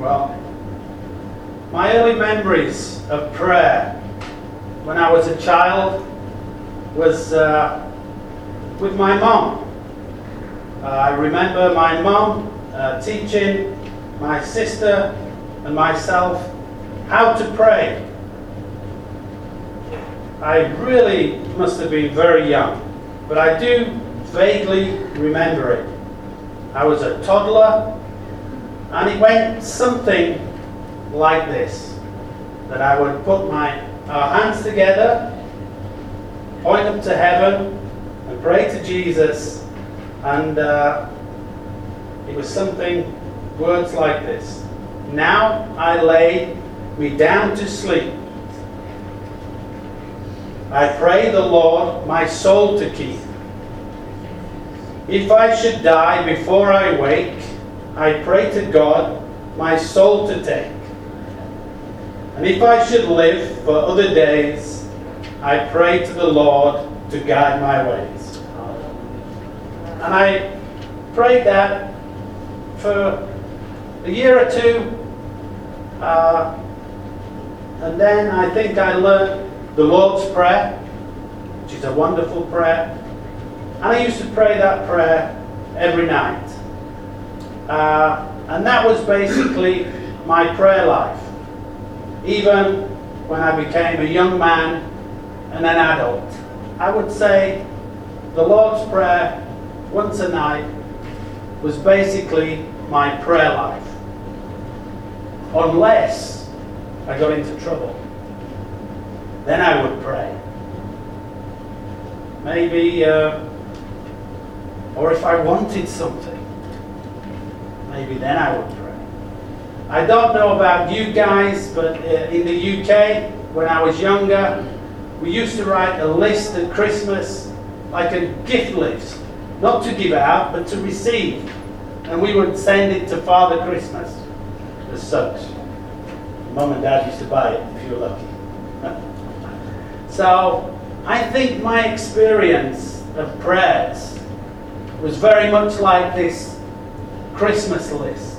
Well, my early memories of prayer when I was a child was with my mum. I remember my mum teaching my sister and myself how to pray. I really must have been very young, but I do vaguely remember it. I was a toddler, and it went something like this, that I would put our hands together, point up to heaven, and pray to Jesus, and it was words like this. Now I lay me down to sleep. I pray the Lord my soul to keep. If I should die before I wake, I pray to God my soul to take. And if I should live for other days, I pray to the Lord to guide my ways. And I prayed that for a year or two, and then I think I learned the Lord's Prayer, which is a wonderful prayer. And I used to pray that prayer every night. And that was basically my prayer life. Even when I became a young man and an adult, I would say the Lord's Prayer once a night was basically my prayer life. Unless I got into trouble. Then I would pray. Maybe, or if I wanted something, maybe then I would pray. I don't know about you guys, but in the UK, when I was younger, we used to write a list at Christmas, like a gift list, not to give out, but to receive. And we would send it to Father Christmas, as such. Mum and Dad used to buy it, if you were lucky. So, I think my experience of prayers was very much like this Christmas list.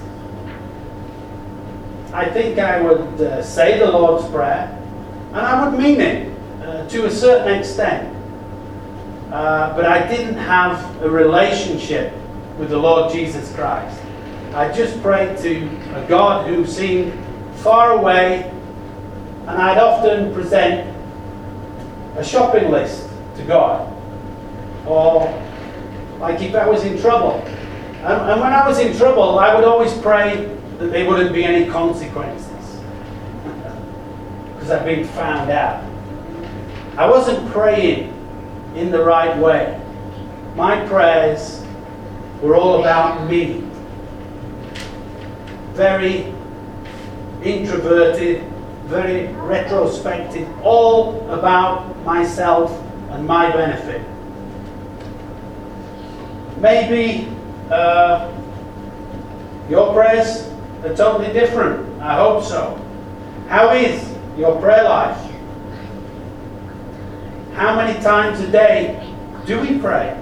I think I would say the Lord's Prayer, and I would mean it to a certain extent. But I didn't have a relationship with the Lord Jesus Christ. I just prayed to a God who seemed far away, and I'd often present a shopping list to God. Or like if I was in trouble. And when I was in trouble, I would always pray that there wouldn't be any consequences. Because I'd been found out. I wasn't praying in the right way. My prayers were all about me. Very introverted, very retrospective, all about myself and my benefit. Maybe your prayers are totally different. I hope so. How is your prayer life? How many times a day do we pray?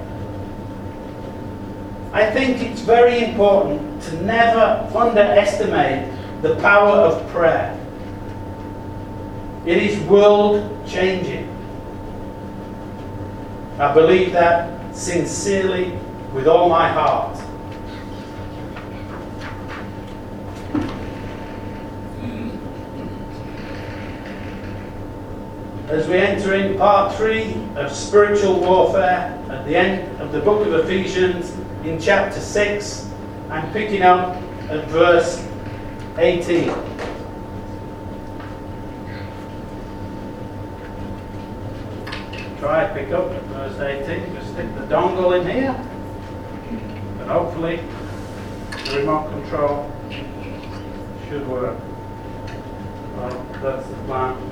I think it's very important to never underestimate the power of prayer. It is world-changing. I believe that sincerely with all my heart. As we enter in part 3 of spiritual warfare at the end of the book of Ephesians in chapter 6, I'm picking up at verse 18. Try pick up at verse 18. Just stick the dongle in here, and hopefully the remote control should work. Well, that's the plan.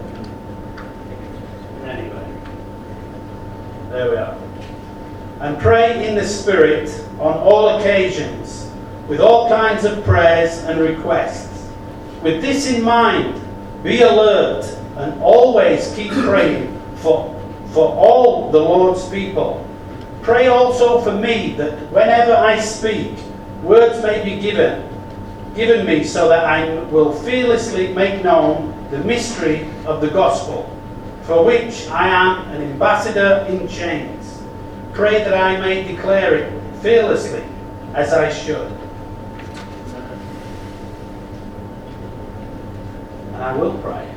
Anyway, there we are. And pray in the Spirit on all occasions, with all kinds of prayers and requests. With this in mind, be alert and always keep praying for all the Lord's people. Pray also for me, that whenever I speak, words may be given given me so that I will fearlessly make known the mystery of the gospel, for which I am an ambassador in chains. Pray that I may declare it fearlessly as I should. And I will pray.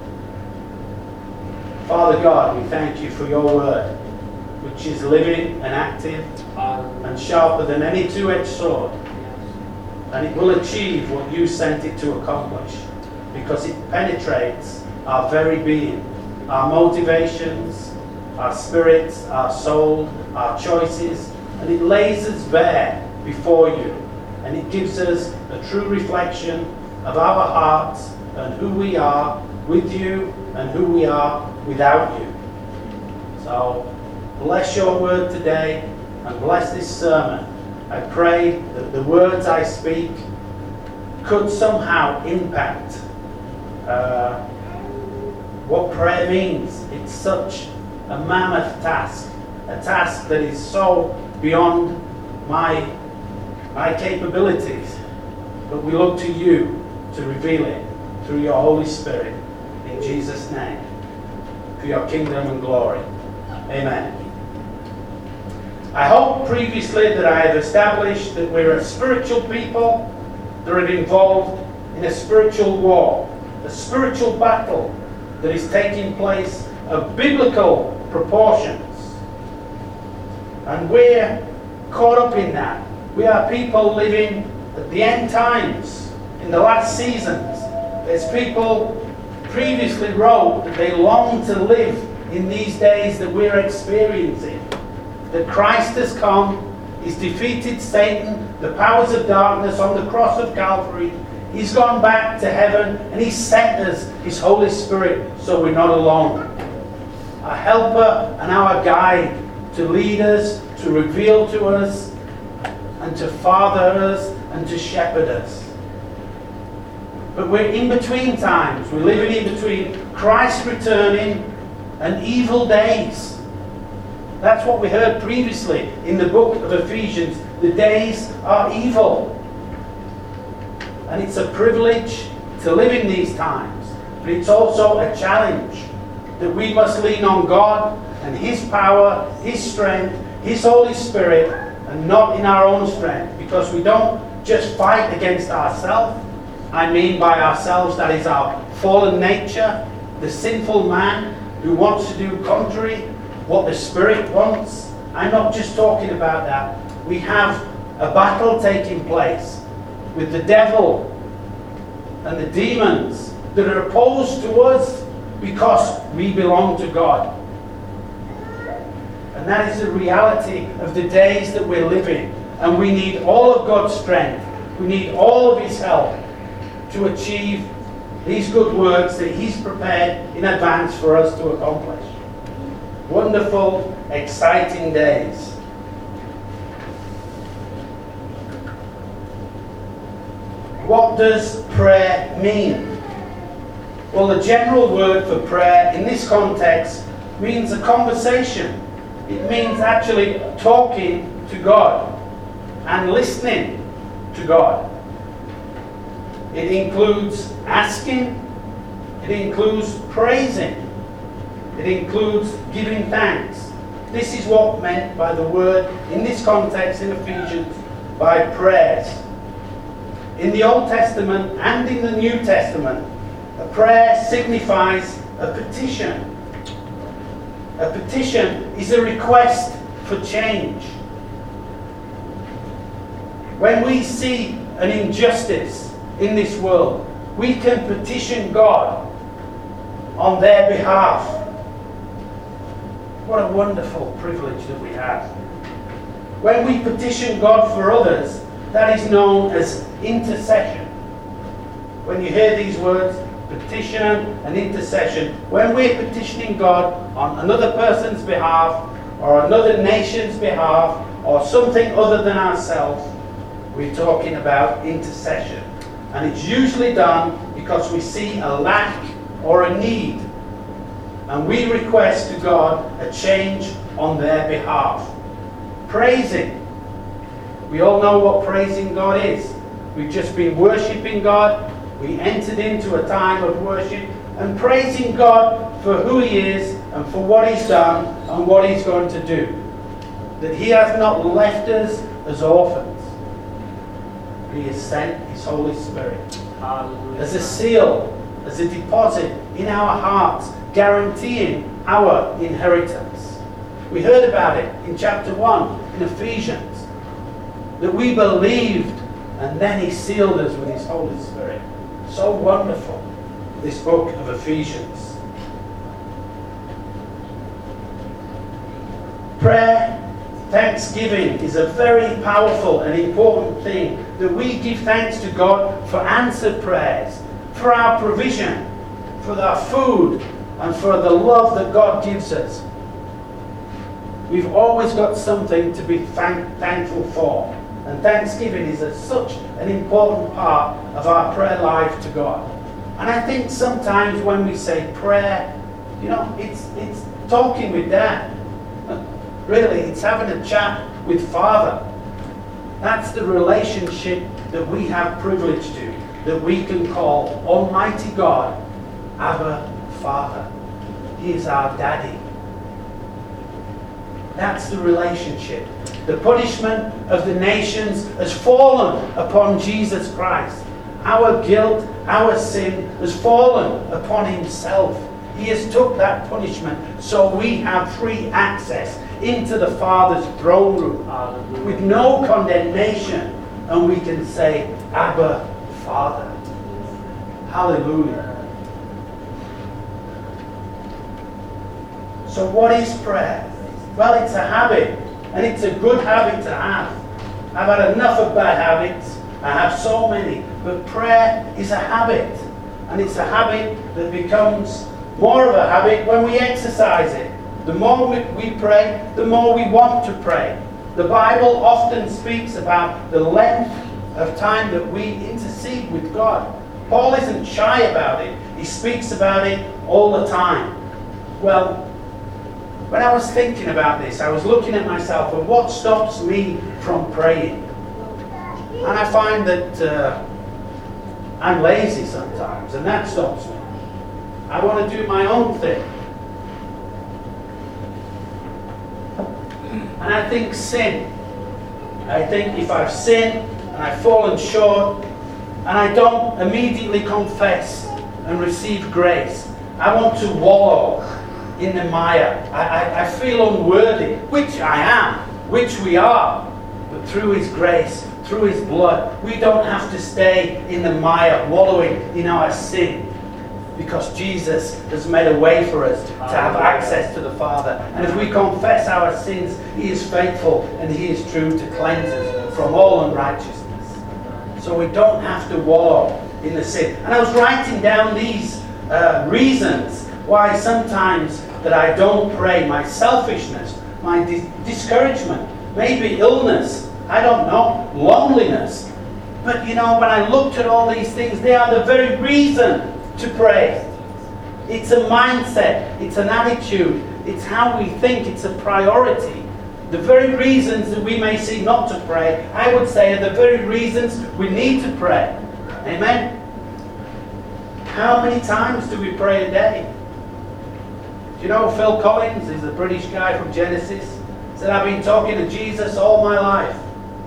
Father God, we thank you for your word, which is living and active and sharper than any two-edged sword. And it will achieve what you sent it to accomplish, because it penetrates our very being, our motivations, our spirits, our soul, our choices, and it lays us bare before you, and it gives us a true reflection of our hearts and who we are with you and who we are without you. So bless your word today and bless this sermon. I pray that the words I speak could somehow impact what prayer means. It's such a mammoth task, a task that is so beyond my capabilities. But we look to you to reveal it through your Holy Spirit, in Jesus' name, for your kingdom and glory. Amen. I hope previously that I have established that we're a spiritual people that are involved in a spiritual war, a spiritual battle that is taking place of biblical proportions. And we're caught up in that. We are people living at the end times, in the last seasons. As people previously wrote that they long to live in these days that we're experiencing. That Christ has come, He's defeated Satan, the powers of darkness on the cross of Calvary. He's gone back to heaven and He's sent us His Holy Spirit so we're not alone. Our helper and our guide to lead us, to reveal to us, and to father us and to shepherd us. But we're in between times. We're living in between Christ returning and evil days. That's what we heard previously in the book of Ephesians. The days are evil. And it's a privilege to live in these times. But it's also a challenge that we must lean on God and His power, His strength, His Holy Spirit, and not in our own strength. Because we don't just fight against ourselves. I mean by ourselves, that is our fallen nature, the sinful man who wants to do contrary what the Spirit wants. I'm not just talking about that. We have a battle taking place with the devil and the demons that are opposed to us because we belong to God. And that is the reality of the days that we're living. And we need all of God's strength. We need all of His help to achieve these good works that He's prepared in advance for us to accomplish. Wonderful, exciting days. What does prayer mean? Well, the general word for prayer in this context means a conversation. It means actually talking to God and listening to God. It includes asking. It includes praising. It includes giving thanks. This is what meant by the word, in this context in Ephesians, by prayers. In the Old Testament and in the New Testament, a prayer signifies a petition. A petition is a request for change. When we see an injustice in this world, we can petition God on their behalf. What a wonderful privilege that we have. When we petition God for others, that is known as intercession. When you hear these words, petition and intercession, when we're petitioning God on another person's behalf, or another nation's behalf, or something other than ourselves, we're talking about intercession. And it's usually done because we see a lack or a need. And we request to God a change on their behalf. Praising. We all know what praising God is. We've just been worshipping God. We entered into a time of worship and praising God for who He is and for what He's done and what He's going to do. That He has not left us as orphans. He has sent His Holy Spirit as a seal, as a deposit in our hearts, guaranteeing our inheritance. We heard about it in chapter 1 in Ephesians, that we believed and then He sealed us with His Holy Spirit. So wonderful, this book of Ephesians. Prayer, thanksgiving is a very powerful and important thing, that we give thanks to God for answered prayers, for our provision, for our food, and for the love that God gives us. We've always got something to be thankful for. And thanksgiving is such an important part of our prayer life to God. And I think sometimes when we say prayer, it's talking with Dad. Really, it's having a chat with Father. That's the relationship that we have privilege to, that we can call Almighty God Abba Father. He is our Daddy. That's the relationship. The punishment of the nations has fallen upon Jesus Christ. Our guilt, our sin has fallen upon Himself. He has took that punishment so we have free access into the Father's throne room with no condemnation, and we can say, Abba Father. Hallelujah. So what is prayer? Well, it's a habit, and it's a good habit to have. I've had enough of bad habits. I have so many. But prayer is a habit, and it's a habit that becomes more of a habit when we exercise it. The more we pray, the more we want to pray. The Bible often speaks about the length of time that we intercede with God. Paul isn't shy about it. He speaks about it all the time. Well, when I was thinking about this, I was looking at myself and what stops me from praying. And I find that I'm lazy sometimes, and that stops me. I want to do my own thing. And I think sin. I think if I've sinned and I've fallen short and I don't immediately confess and receive grace, I want to wallow in the mire. I feel unworthy, which I am, which we are. But through His grace, through His blood, we don't have to stay in the mire, wallowing in our sin. Because Jesus has made a way for us to have access to the Father. And if we confess our sins, He is faithful and He is true to cleanse us from all unrighteousness. So we don't have to wallow in the sin. And I was writing down these reasons why sometimes that I don't pray. My selfishness, my discouragement, maybe illness, I don't know, loneliness. But when I looked at all these things, they are the very reason to pray. It's a mindset, it's an attitude, it's how we think, it's a priority. The very reasons that we may see not to pray, I would say, are the very reasons we need to pray. Amen? How many times do we pray a day? Do you know Phil Collins is a British guy from Genesis? Said, I've been talking to Jesus all my life.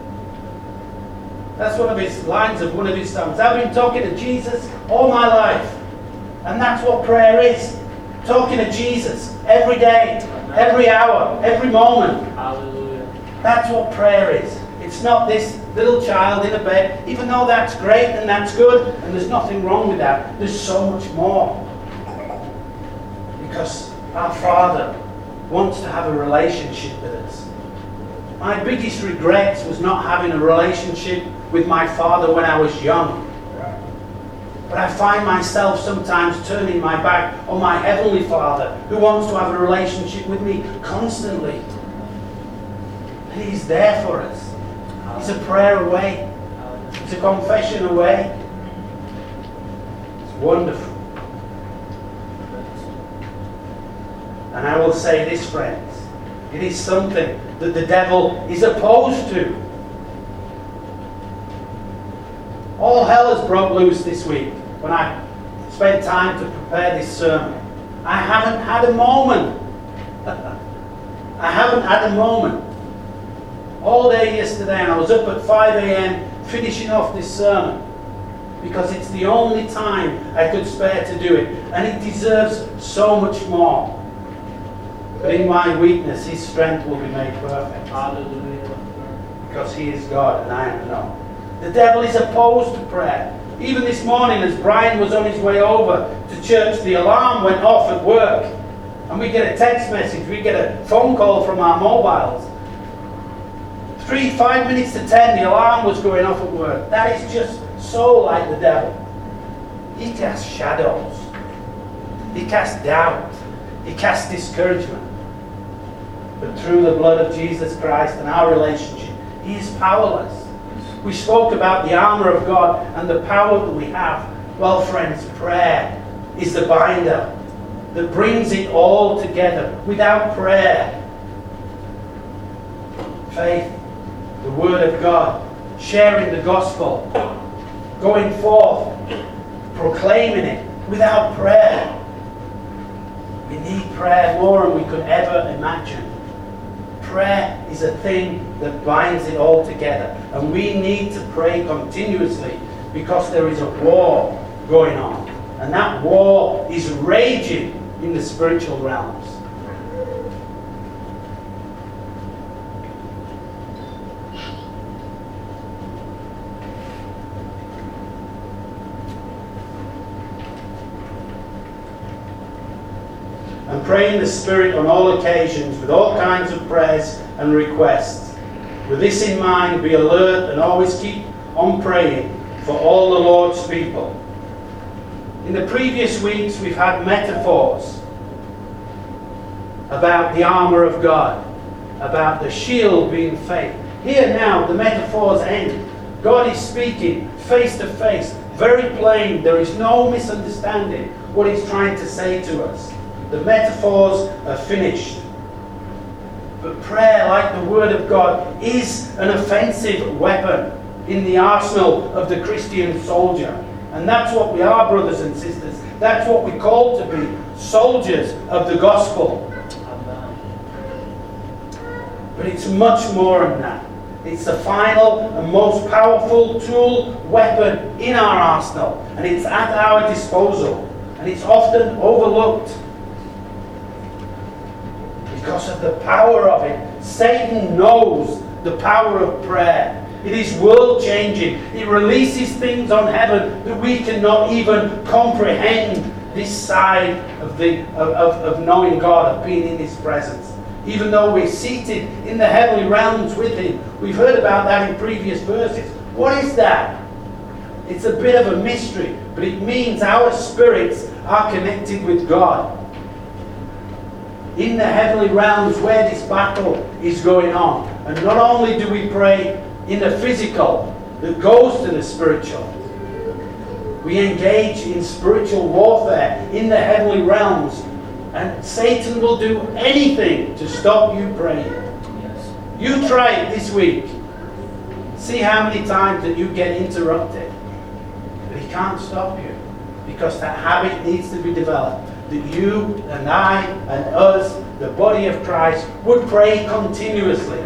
That's one of his lines of one of his songs. I've been talking to Jesus all my life. And that's what prayer is. Talking to Jesus every day, every hour, every moment. Hallelujah. That's what prayer is. It's not this little child in a bed, even though that's great and that's good, and there's nothing wrong with that. There's so much more. Because our Father wants to have a relationship with us. My biggest regrets was not having a relationship with my Father when I was young. But I find myself sometimes turning my back on my Heavenly Father, who wants to have a relationship with me constantly. And He's there for us. He's a prayer away. He's a confession away. It's wonderful. And I will say this, friends. It is something that the devil is opposed to. All hell has broke loose this week when I spent time to prepare this sermon. I haven't had a moment. I haven't had a moment. All day yesterday, and I was up at 5 a.m. finishing off this sermon because it's the only time I could spare to do it, and it deserves so much more. But in my weakness, His strength will be made perfect. Hallelujah. Because He is God and I am not. The devil is opposed to prayer. Even this morning, as Brian was on his way over to church, the alarm went off at work. And we get a text message, we get a phone call from our mobiles. 5 minutes to 10, the alarm was going off at work. That is just so like the devil. He casts shadows. He casts doubt. He casts discouragement. But through the blood of Jesus Christ and our relationship, He is powerless. We spoke about the armour of God and the power that we have. Well, friends, prayer is the binder that brings it all together. Without prayer, faith, the Word of God, sharing the gospel, going forth, proclaiming it, without prayer, we need prayer more than we could ever imagine. Prayer is a thing that binds it all together. And we need to pray continuously because there is a war going on. And that war is raging in the spiritual realms. And pray in the Spirit on all occasions with all kinds of prayers and requests. With this in mind, be alert and always keep on praying for all the Lord's people. In the previous weeks, we've had metaphors about the armour of God, about the shield being faith. Here now, the metaphors end. God is speaking face to face, very plain. There is no misunderstanding what He's trying to say to us. The metaphors are finished. But prayer, like the Word of God, is an offensive weapon in the arsenal of the Christian soldier. And that's what we are, brothers and sisters. That's what we're called to be, soldiers of the gospel. But it's much more than that. It's the final and most powerful tool, weapon in our arsenal. And it's at our disposal. And it's often overlooked. Because of the power of it. Satan knows the power of prayer. It is world-changing. It releases things on heaven that we cannot even comprehend this side of knowing God, of being in His presence. Even though we're seated in the heavenly realms with Him. We've heard about that in previous verses. What is that? It's a bit of a mystery, but it means our spirits are connected with God. In the heavenly realms where this battle is going on. And not only do we pray in the physical that goes to the spiritual, we engage in spiritual warfare in the heavenly realms. And Satan will do anything to stop you praying. Yes. You try it this week. See how many times that you get interrupted. But he can't stop you. Because that habit needs to be developed. That you and I and us, the body of Christ, would pray continuously.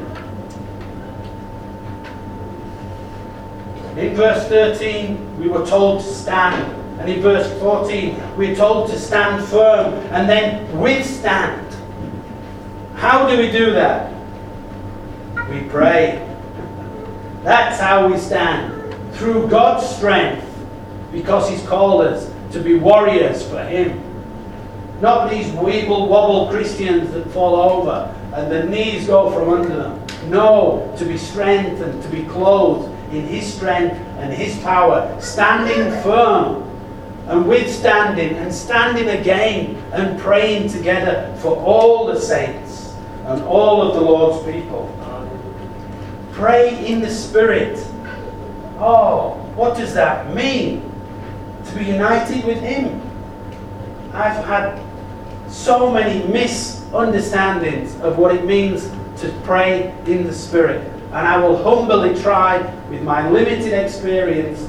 In verse 13, we were told to stand. And in verse 14, we're told to stand firm and then withstand. How do we do that? We pray. That's how we stand. Through God's strength. Because He's called us to be warriors for Him. Not these weeble-wobble Christians that fall over and the knees go from under them. No, to be strengthened, to be clothed in His strength and His power. Standing firm and withstanding and standing again and praying together for all the saints and all of the Lord's people. Pray in the Spirit. Oh, what does that mean? To be united with Him. I've had so many misunderstandings of what it means to pray in the Spirit. And I will humbly try, with my limited experience,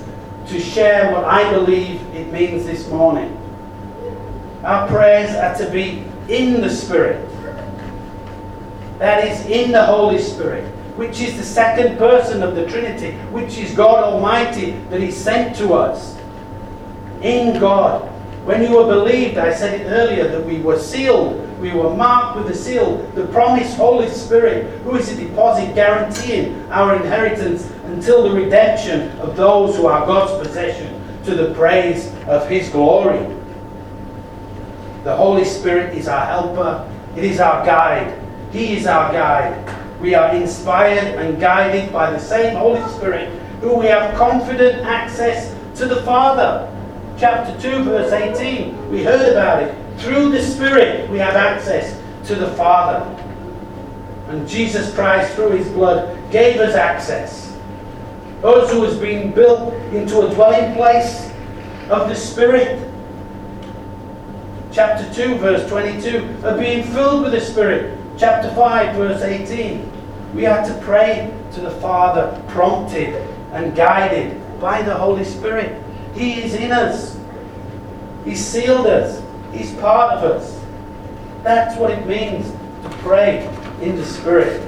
to share what I believe it means this morning. Our prayers are to be in the Spirit. That is, in the Holy Spirit, which is the second person of the Trinity, which is God Almighty that He sent to us. In God. When you were believed, I said it earlier, that we were sealed. We were marked with the seal, the promised Holy Spirit, who is a deposit guaranteeing our inheritance until the redemption of those who are God's possession, to the praise of His glory. The Holy Spirit is our helper. It is our guide. He is our guide. We are inspired and guided by the same Holy Spirit, who we have confident access to the Father. Chapter 2, verse 18, we heard about it. Through the Spirit we have access to the Father. And Jesus Christ, through His blood, gave us access. Us who has been built into a dwelling place of the Spirit. Chapter 2, verse 22, are being filled with the Spirit. Chapter 5, verse 18, we are to pray to the Father, prompted and guided by the Holy Spirit. He is in us. He's sealed us. He's part of us. That's what it means to pray in the Spirit.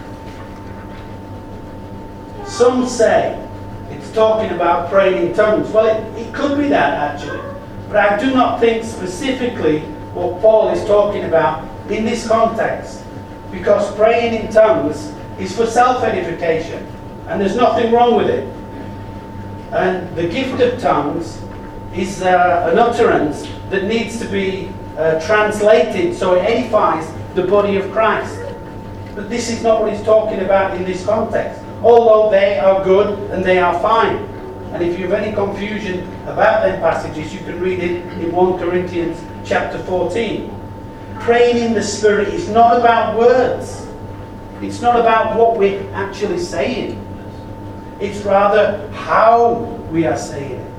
Some say it's talking about praying in tongues. Well, it could be that actually. But I do not think specifically what Paul is talking about in this context. Because praying in tongues is for self-edification. And there's nothing wrong with it. And the gift of tongues is an utterance that needs to be translated so it edifies the body of Christ. But this is not what he's talking about in this context. Although they are good and they are fine. And if you have any confusion about them passages, you can read it in 1 Corinthians chapter 14. Praying in the Spirit is not about words. It's not about what we're actually saying. It's rather how we are saying it.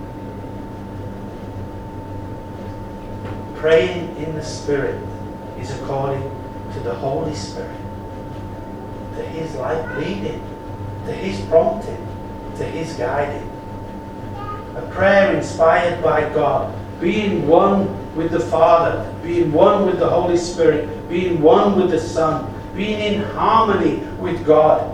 Praying in the Spirit is according to the Holy Spirit, to His light leading, to His prompting, to His guiding. A prayer inspired by God, being one with the Father, being one with the Holy Spirit, being one with the Son, being in harmony with God.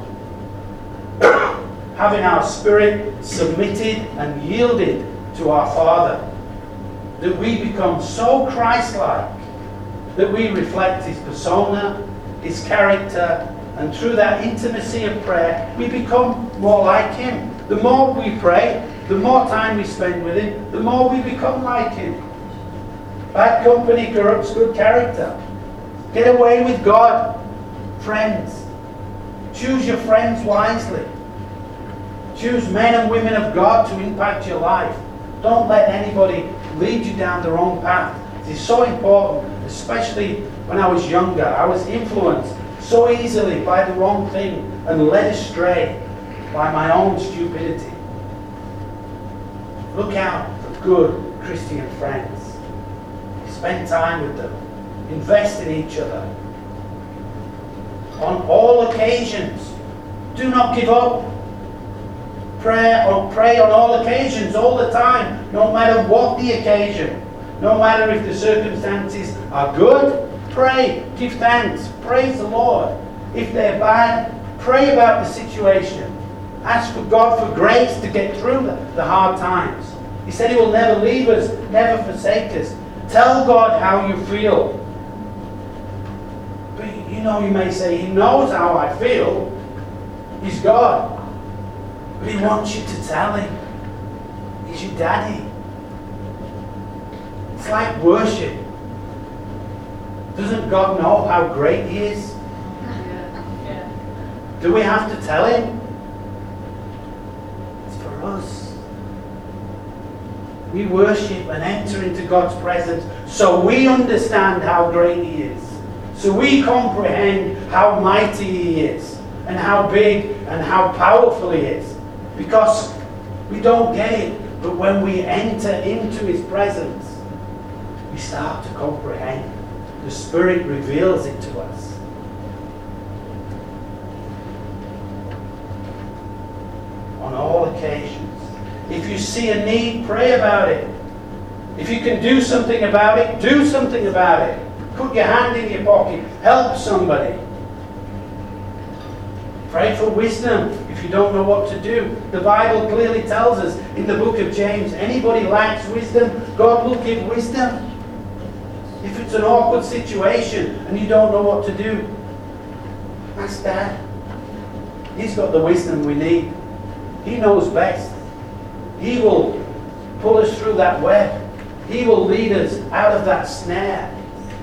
Having our spirit submitted and yielded to our Father, that we become so Christ-like that we reflect His persona, His character, and through that intimacy of prayer, we become more like Him. The more we pray, the more time we spend with Him, the more we become like Him. Bad company corrupts good character. Get away with God. Friends. Choose your friends wisely. Choose men and women of God to impact your life. Don't let anybody lead you down the wrong path. It is so important, especially when I was younger. I was influenced so easily by the wrong thing and led astray by my own stupidity. Look out for good Christian friends. Spend time with them. Invest in each other. On all occasions, do not give up. Pray on all occasions, all the time, no matter what the occasion. No matter if the circumstances are good, pray, give thanks, praise the Lord. If they're bad, pray about the situation. Ask for God for grace to get through the hard times. He said He will never leave us, never forsake us. Tell God how you feel. But you may say, He knows how I feel. He's God. But He wants you to tell Him. He's your daddy. It's like worship. Doesn't God know how great He is? Yeah. Do we have to tell Him? It's for us. We worship and enter into God's presence so we understand how great He is. So we comprehend how mighty He is and how big and how powerful He is. Because we don't get it, but when we enter into His presence, we start to comprehend. The Spirit reveals it to us. On all occasions. If you see a need, pray about it. If you can do something about it, do something about it. Put your hand in your pocket. Help somebody. Pray for wisdom if you don't know what to do. The Bible clearly tells us in the book of James, anybody lacks wisdom, God will give wisdom. If it's an awkward situation and you don't know what to do, ask Dad. He's got the wisdom we need. He knows best. He will pull us through that web. He will lead us out of that snare.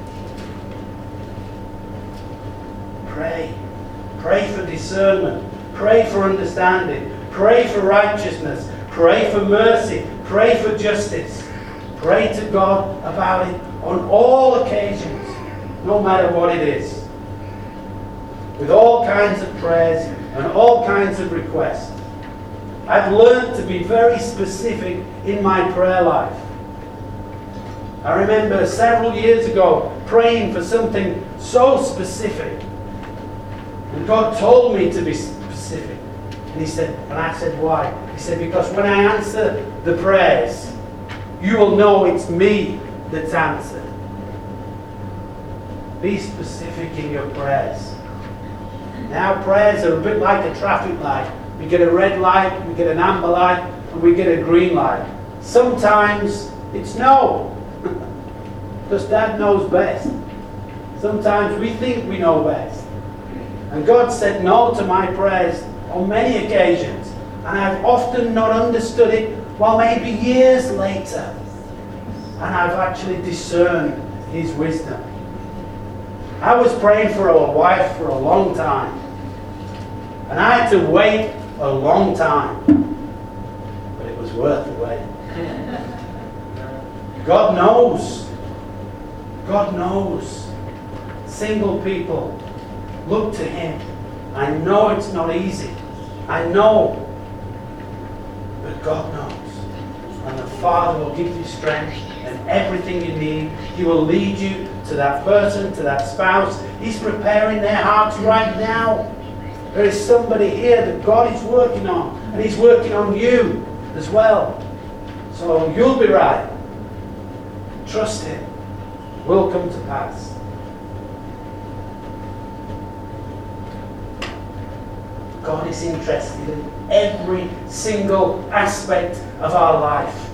Pray. Pray for discernment. Pray for understanding. Pray for righteousness. Pray for mercy. Pray for justice. Pray to God about it on all occasions, no matter what it is. With all kinds of prayers and all kinds of requests. I've learned to be very specific in my prayer life. I remember several years ago praying for something so specific. And God told me to be specific. And I said, why? He said, because when I answer the prayers, you will know it's me that's answered. Be specific in your prayers. Now prayers are a bit like a traffic light. We get a red light, we get an amber light, and we get a green light. Sometimes it's no. Because Dad knows best. Sometimes we think we know best. And God said no to my prayers on many occasions. And I've often not understood it, well, maybe years later. And I've actually discerned His wisdom. I was praying for a wife for a long time. And I had to wait a long time. But it was worth the wait. God knows. God knows. Single people, look to Him. I know it's not easy. I know. But God knows. And the Father will give you strength and everything you need. He will lead you to that person, to that spouse. He's preparing their hearts right now. There is somebody here that God is working on. And He's working on you as well. So you'll be right. Trust Him. It will come to pass. God is interested in every single aspect of our life.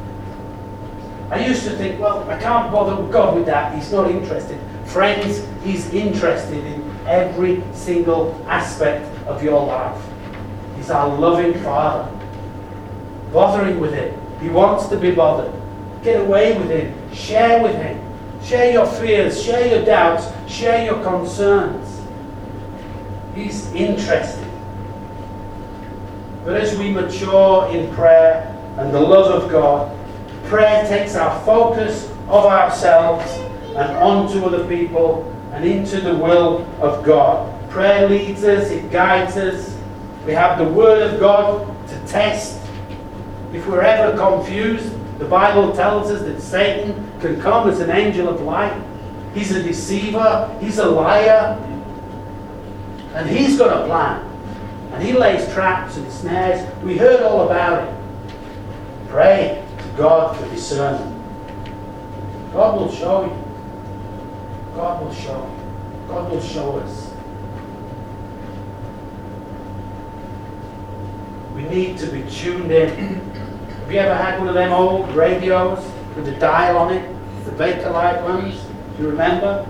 I used to think, well, I can't bother God with that. He's not interested. Friends, He's interested in every single aspect of your life. He's our loving Father. Bother Him with it. He wants to be bothered. Get away with Him. Share with Him. Share your fears. Share your doubts. Share your concerns. He's interested. But as we mature in prayer and the love of God, prayer takes our focus of ourselves and onto other people and into the will of God. Prayer leads us, it guides us. We have the Word of God to test. If we're ever confused, the Bible tells us that Satan can come as an angel of light. He's a deceiver, he's a liar, and he's got a plan. And he lays traps and snares. We heard all about it. Pray to God for discernment. God will show you. God will show you. God will show us. We need to be tuned in. Have you ever had one of them old radios with the dial on it? The Bakelite ones? Do you remember?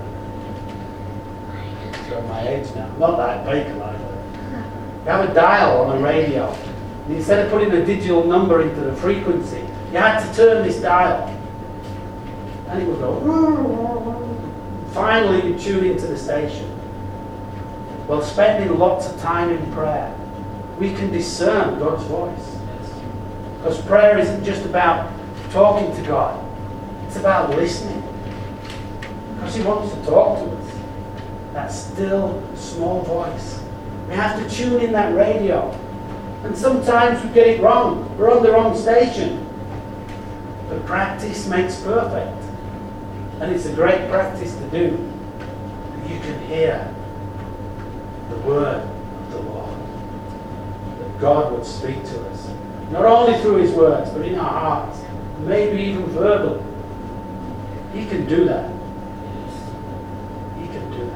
I'm showing my age now. Not that Bakelite. You have a dial on a radio. And instead of putting a digital number into the frequency, you had to turn this dial. And it would go. Finally, you tune into the station. Well, spending lots of time in prayer, we can discern God's voice. Because prayer isn't just about talking to God. It's about listening. Because He wants to talk to us. That still, small voice. We have to tune in that radio. And sometimes we get it wrong. We're on the wrong station. But practice makes perfect. And it's a great practice to do. You can hear the word of the Lord. That God would speak to us. Not only through His words, but in our hearts. Maybe even verbally. He can do that. He can do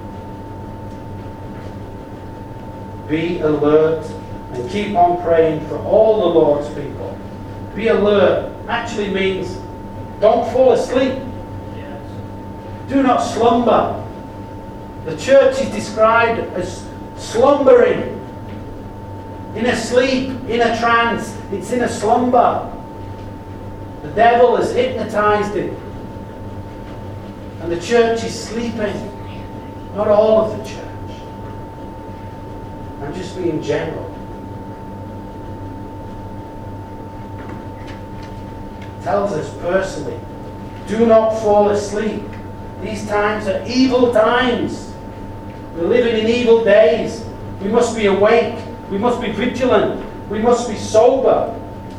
that. Be alert and keep on praying for all the Lord's people. Be alert actually means don't fall asleep. Do not slumber. The church is described as slumbering, in a sleep, in a trance. It's in a slumber. The devil has hypnotized it. And the church is sleeping. Not all of the church. I'm just being general. It tells us personally, do not fall asleep. These times are evil times. We're living in evil days. We must be awake. We must be vigilant. We must be sober.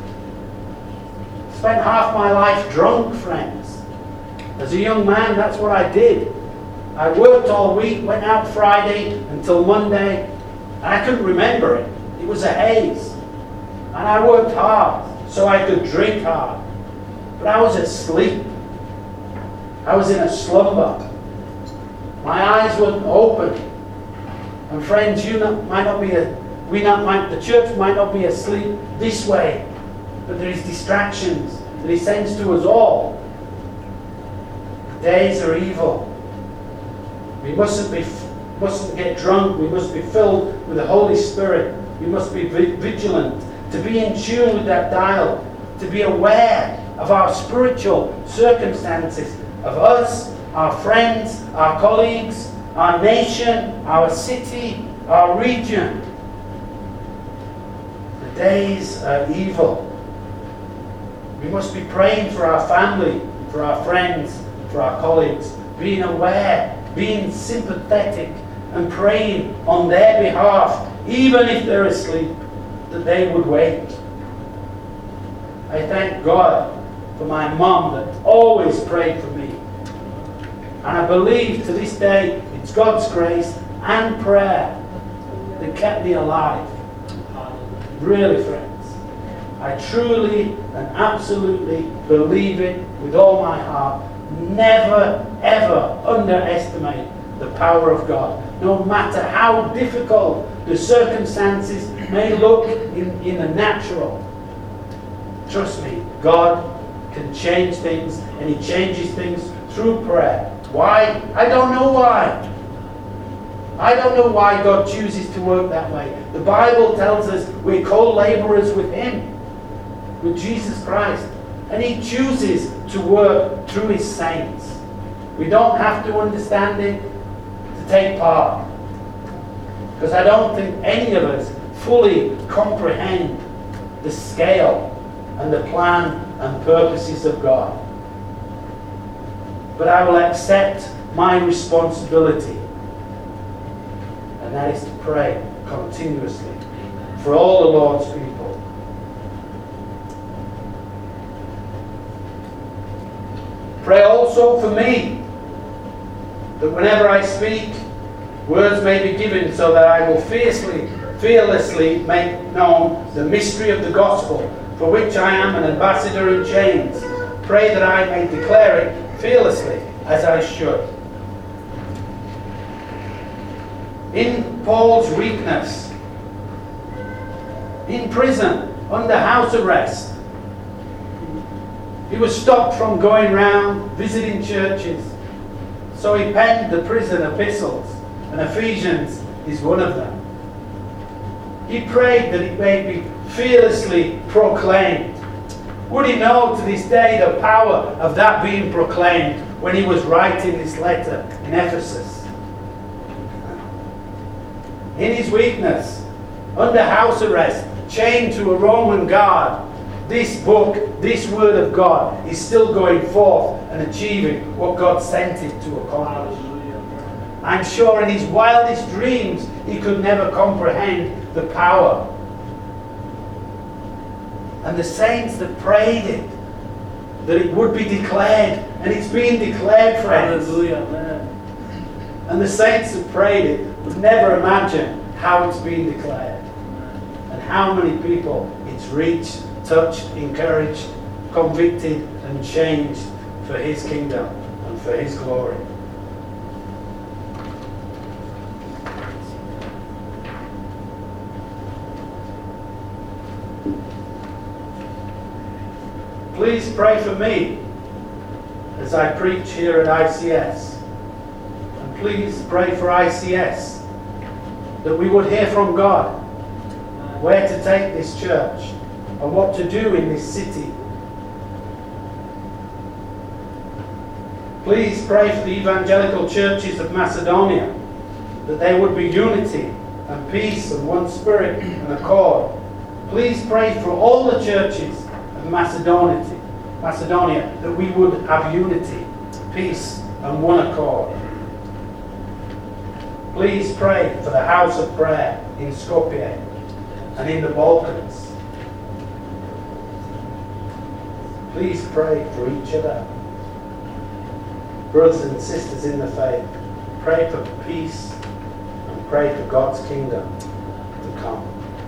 Spent half my life drunk, friends. As a young man, that's what I did. I worked all week, went out Friday until Monday, and I couldn't remember it. It was a haze. And I worked hard so I could drink hard. But I was asleep. I was in a slumber. My eyes weren't open. And friends, the church might not be asleep this way, but there is distractions that He sends to us all. The days are evil. We mustn't get drunk. We must be filled with the Holy Spirit. We must be vigilant, to be in tune with that dial, to be aware of our spiritual circumstances, of us, our friends, our colleagues, our nation, our city, our region. The days are evil. We must be praying for our family, for our friends, for our colleagues, being aware, being sympathetic, and praying on their behalf, even if they're asleep, that they would wake. I thank God for my mum that always prayed for me. And I believe to this day it's God's grace and prayer that kept me alive. Really, friends. I truly and absolutely believe it with all my heart. Never, ever underestimate the power of God. No matter how difficult the circumstances may look in the natural. Trust me, God can change things, and He changes things through prayer. Why? I don't know why. I don't know why God chooses to work that way. The Bible tells us we're co-laborers with Him, with Jesus Christ. And He chooses to work through His saints. We don't have to understand it to take part. Because I don't think any of us fully comprehend the scale and the plan and purposes of God. But I will accept my responsibility, and that is to pray continuously for all the Lord's people. Pray also for me, that whenever I speak, words may be given so that I will fearlessly make known the mystery of the gospel, for which I am an ambassador in chains. Pray that I may declare it fearlessly, as I should. In Paul's weakness, in prison, under house arrest, he was stopped from going round visiting churches. So he penned the prison epistles, and Ephesians is one of them. He prayed that it may be fearlessly proclaimed. Would he know to this day the power of that being proclaimed when he was writing this letter in Ephesus? In his weakness, under house arrest, chained to a Roman guard, this book, this word of God is still going forth and achieving what God sent it to accomplish. I'm sure in his wildest dreams he could never comprehend the power. And the saints that prayed it, that it would be declared, and it's being declared, friends. Hallelujah, man. And the saints that prayed it would never imagine how it's being declared and how many people it's reached, touched, encouraged, convicted, and changed for His kingdom and for His glory. Please pray for me as I preach here at ICS. And please pray for ICS, that we would hear from God where to take this church and what to do in this city. Please pray for the evangelical churches of Macedonia, that there would be unity and peace and one spirit and accord. Please pray for all the churches of Macedonia, that we would have unity, peace and one accord. Please pray for the house of prayer in Skopje and in the Balkans. Please pray for each other. Brothers and sisters in the faith, pray for peace and pray for God's kingdom to come.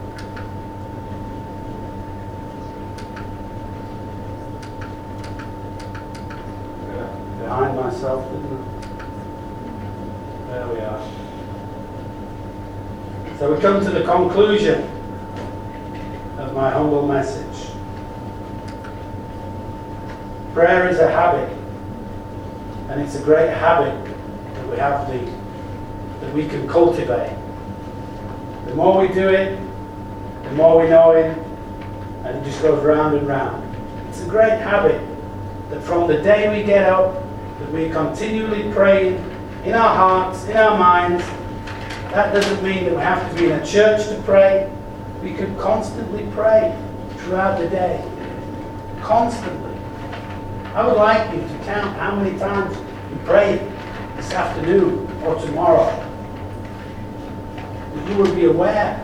Behind myself, there we are. So we come to the conclusion of my humble message. Prayer is a habit, and it's a great habit that we have that we can cultivate. The more we do it, the more we know it, and it just goes round and round. It's a great habit that from the day we get up, that we continually pray in our hearts, in our minds. That doesn't mean that we have to be in a church to pray. We can constantly pray throughout the day. Constantly. I would like you to count how many times you prayed this afternoon or tomorrow. That you would be aware.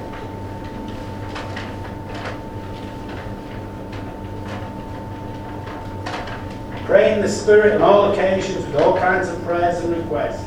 Pray in the Spirit on all occasions with all kinds of prayers and requests.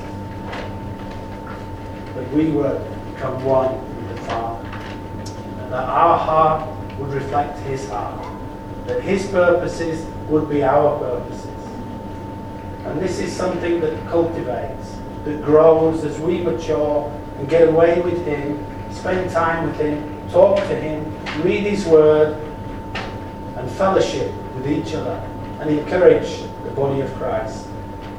That we would become one with the Father. And that our heart would reflect His heart. That His purposes would be our purposes. And this is something that cultivates, that grows as we mature and get away with Him, spend time with Him, talk to Him, read His Word, and fellowship with each other, and encourage the body of Christ.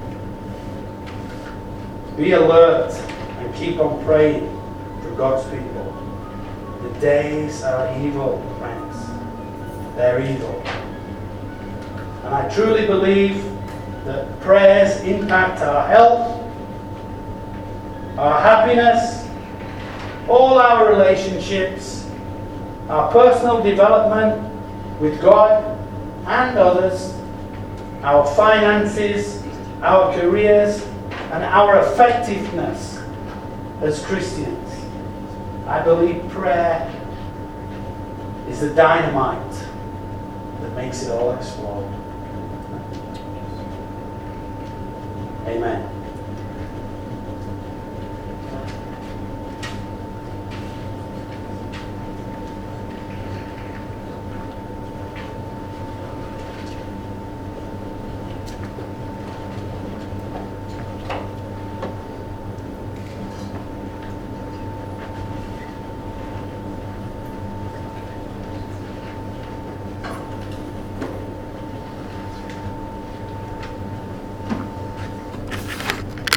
Be alert and keep on praying for God's people. The days are evil, friends. They're evil. And I truly believe that prayers impact our health, our happiness, all our relationships, our personal development with God and others, our finances, our careers, and our effectiveness as Christians. I believe prayer is the dynamite that makes it all explode. Amen.